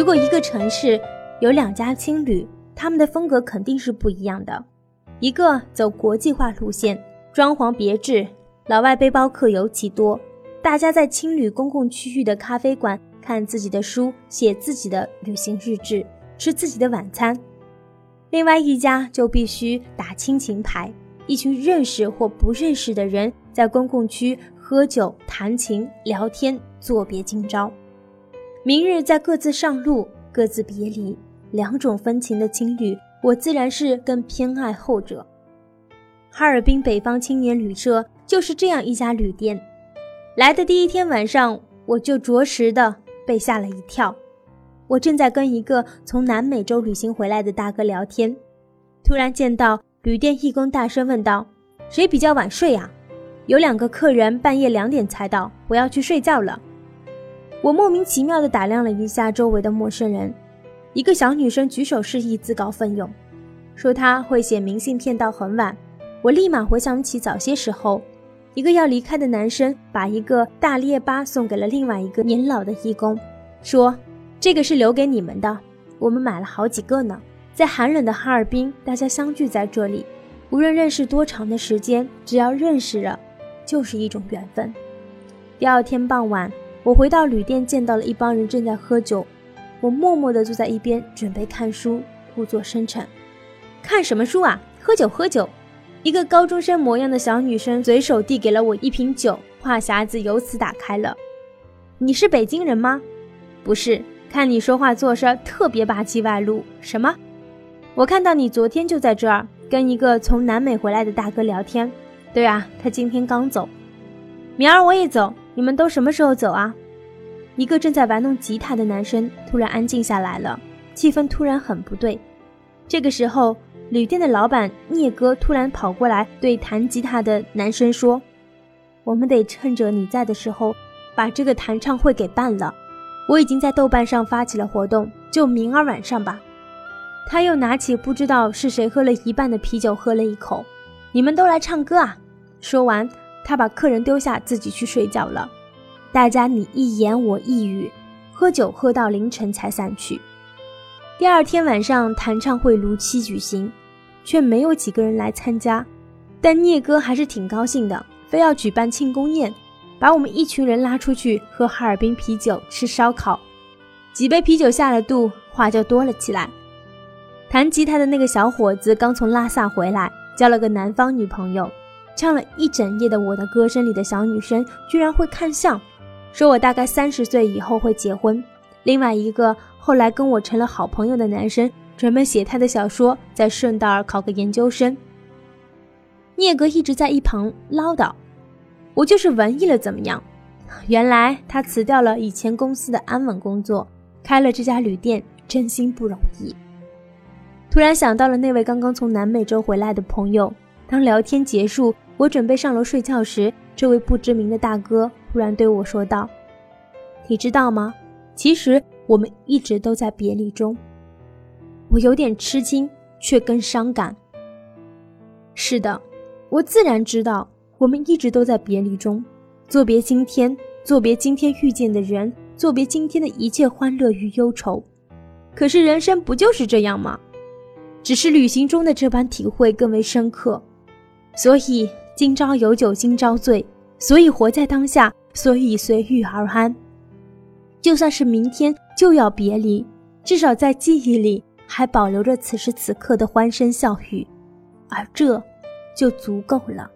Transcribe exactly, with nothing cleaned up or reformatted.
如果一个城市有两家青旅，他们的风格肯定是不一样的。一个走国际化路线，装潢别致，老外背包客尤其多，大家在青旅公共区域的咖啡馆看自己的书，写自己的旅行日志，吃自己的晚餐。另外一家就必须打亲情牌，一群认识或不认识的人在公共区喝酒弹琴聊天，作别今朝。明日再各自上路，各自别离，两种风情的青旅，我自然是更偏爱后者。哈尔滨北方青年旅社就是这样一家旅店。来的第一天晚上，我就着实的被吓了一跳。我正在跟一个从南美洲旅行回来的大哥聊天，突然见到旅店义工大声问道：谁比较晚睡啊？有两个客人半夜两点才到，我要去睡觉了。我莫名其妙地打量了一下周围的陌生人，一个小女生举手示意自告奋勇，说她会写明信片到很晚。我立马回想起早些时候，一个要离开的男生把一个大列巴送给了另外一个年老的义工，说这个是留给你们的，我们买了好几个呢。在寒冷的哈尔滨，大家相聚在这里，无论认识多长的时间，只要认识了就是一种缘分。第二天傍晚，我回到旅店，见到了一帮人正在喝酒，我默默地坐在一边准备看书，故作深沉。看什么书啊？喝酒喝酒。一个高中生模样的小女生随手递给了我一瓶酒，话匣子由此打开了。你是北京人吗？不是，看你说话做事特别霸气外露。什么？我看到你昨天就在这儿跟一个从南美回来的大哥聊天。对啊，他今天刚走。明儿我也走，你们都什么时候走啊？一个正在玩弄吉他的男生突然安静下来了，气氛突然很不对。这个时候，旅店的老板聂哥突然跑过来对弹吉他的男生说：我们得趁着你在的时候把这个弹唱会给办了，我已经在豆瓣上发起了活动，就明儿晚上吧。他又拿起不知道是谁喝了一半的啤酒喝了一口。你们都来唱歌啊？说完，他把客人丢下，自己去睡觉了。大家你一言我一语，喝酒喝到凌晨才散去。第二天晚上，弹唱会如期举行，却没有几个人来参加。但聂哥还是挺高兴的，非要举办庆功宴，把我们一群人拉出去喝哈尔滨啤酒，吃烧烤。几杯啤酒下了肚，话就多了起来。弹吉他的那个小伙子刚从拉萨回来，交了个南方女朋友，唱了一整夜的我的歌声里的小女生居然会看相，说我大概三十岁以后会结婚。另外一个后来跟我成了好朋友的男生，专门写他的小说，再顺道考个研究生。聂哥一直在一旁唠叨，我就是文艺了怎么样？原来他辞掉了以前公司的安稳工作，开了这家旅店，真心不容易。突然想到了那位刚刚从南美洲回来的朋友，当聊天结束，我准备上楼睡觉时，这位不知名的大哥突然对我说道：你知道吗？其实我们一直都在别离中。我有点吃惊，却更伤感。是的，我自然知道，我们一直都在别离中，作别今天，作别今天遇见的人，作别今天的一切欢乐与忧愁。可是人生不就是这样吗？只是旅行中的这般体会更为深刻。所以今朝有酒今朝醉，所以活在当下，所以随遇而安。就算是明天就要别离，至少在记忆里还保留着此时此刻的欢声笑语，而这就足够了。